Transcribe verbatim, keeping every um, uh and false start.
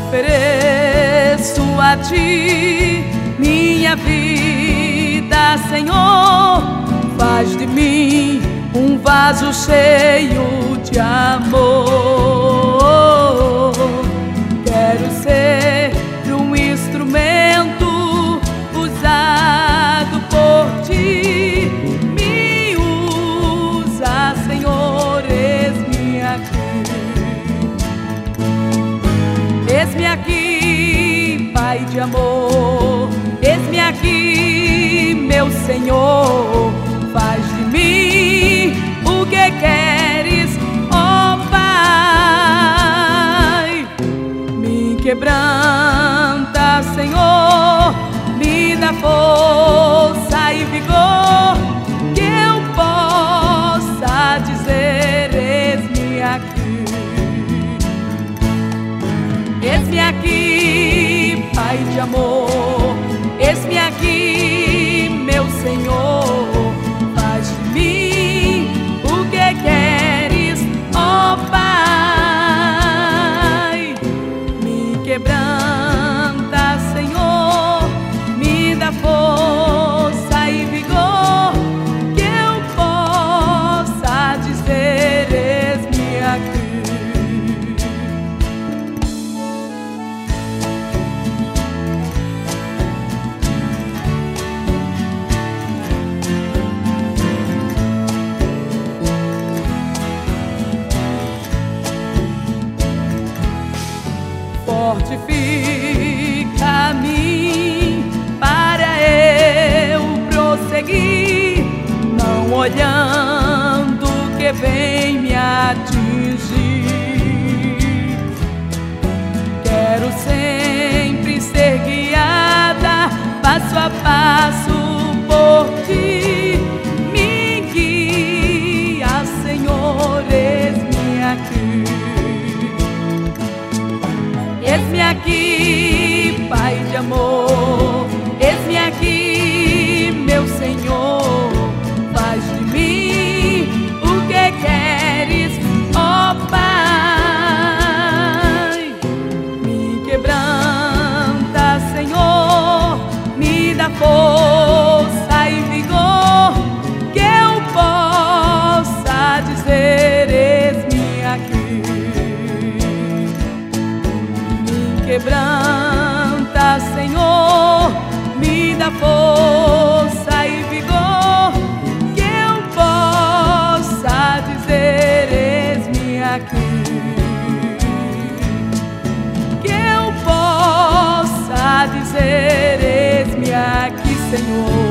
Ofereço a Ti minha vida, Senhor. Faz de mim um vaso cheio de amor. Quero ser um instrumento usado por Ti. Me usa, Senhor, eis-me aqui. Eis-me aqui, Pai de amor. Eis-me aqui, meu Senhor. Faz de mim o que queres, ó Pai. Me quebranta, Senhor. Me dá força e vigor, que eu possa dizer: eis-me aqui. Eis-me aqui, Pai de amor. Eis-me aqui, meu Senhor. Faz de mim o que queres, ó Pai. Me quebranta, Senhor. Me dá força e vigor, que eu possa dizer: eis-me aqui. Fortifica a mim para eu prosseguir, não olhando o que vem me atingir. Quero sempre ser guiada passo a passo por Ti. Me guia, Senhor, eis-me aqui. Eis-me aqui, Pai de amor. Eis-me aqui, meu Senhor. Faz de mim o que queres, ó Pai. Me quebranta, Senhor. Me dá força e vigor, que eu possa dizer: eis-me aqui. Quebranta, Senhor, me dá força e vigor, que eu possa dizer: eis-me aqui. Que eu possa dizer: eis-me aqui, Senhor.